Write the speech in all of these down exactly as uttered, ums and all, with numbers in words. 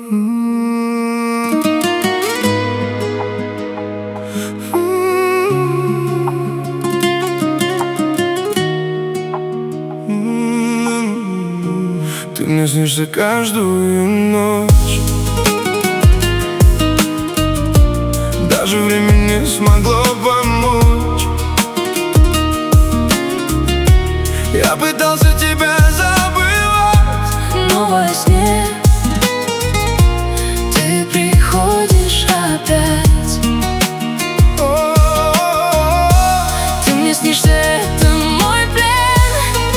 Ты мне снишься каждую ночь. Даже время не смогло помочь. Я пытался тебя забывать, но во сне ты приходишь опять. О-о-о-о. Ты мне снишься, это мой плен.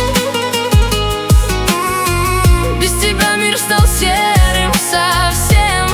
Без тебя мир стал серым совсем.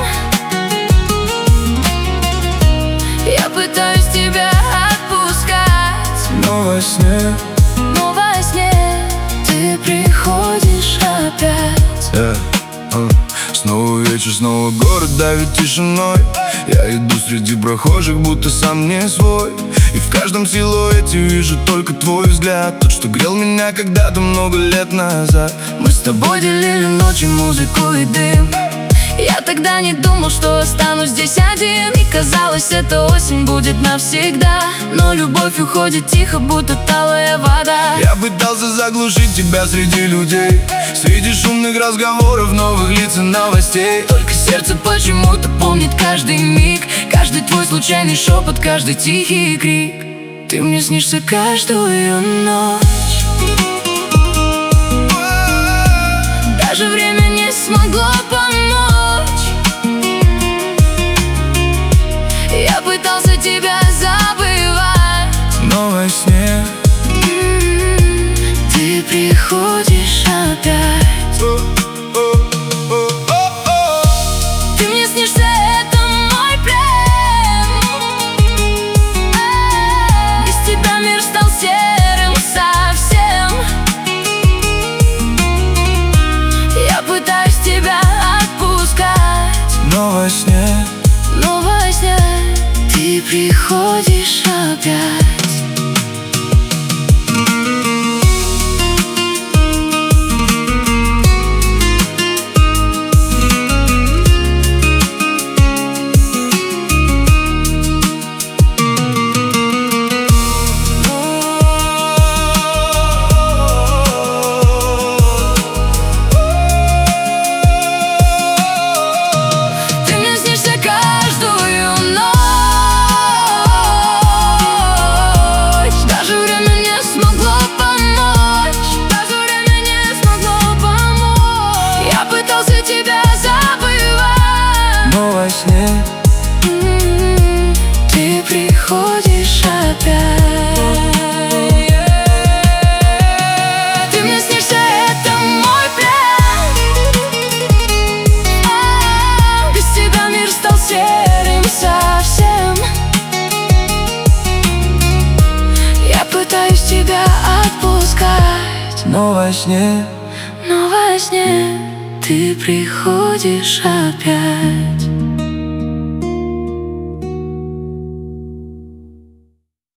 Я пытаюсь тебя отпускать, но во сне, но во сне ты приходишь опять. yeah. uh. Снова вечер, снова город давит тишиной. Я иду среди прохожих, будто сам не свой. И в каждом силуэте вижу только твой взгляд, тот, что грел меня когда-то много лет назад. Мы с тобой делили ночи, музыку и дым. Я тогда не думал, что останусь здесь один. И казалось, эта осень будет навсегда. Но любовь уходит тихо, будто талая вода. Я пытался заглушить тебя среди людей, среди шумных разговоров, новых лиц и новостей. Только сердце почему-то помнит каждый миг, каждый твой случайный шепот, каждый тихий крик. Ты мне снишься каждую ночь. Даже время не смогло помочь. Я пытался тебя забывать, но во сне м-м, ты приходишь опять. Ты мне снишься, это мой плен. Без тебя мир стал серым совсем. Я пытаюсь тебя отпускать, но во сне, но во сне ты приходишь опять. но во сне м-м, ты приходишь опять. Ты мне снишься, это мой плен. Без тебя мир стал серым совсем. Я пытаюсь тебя отпускать, но во сне, но во сне ты приходишь опять.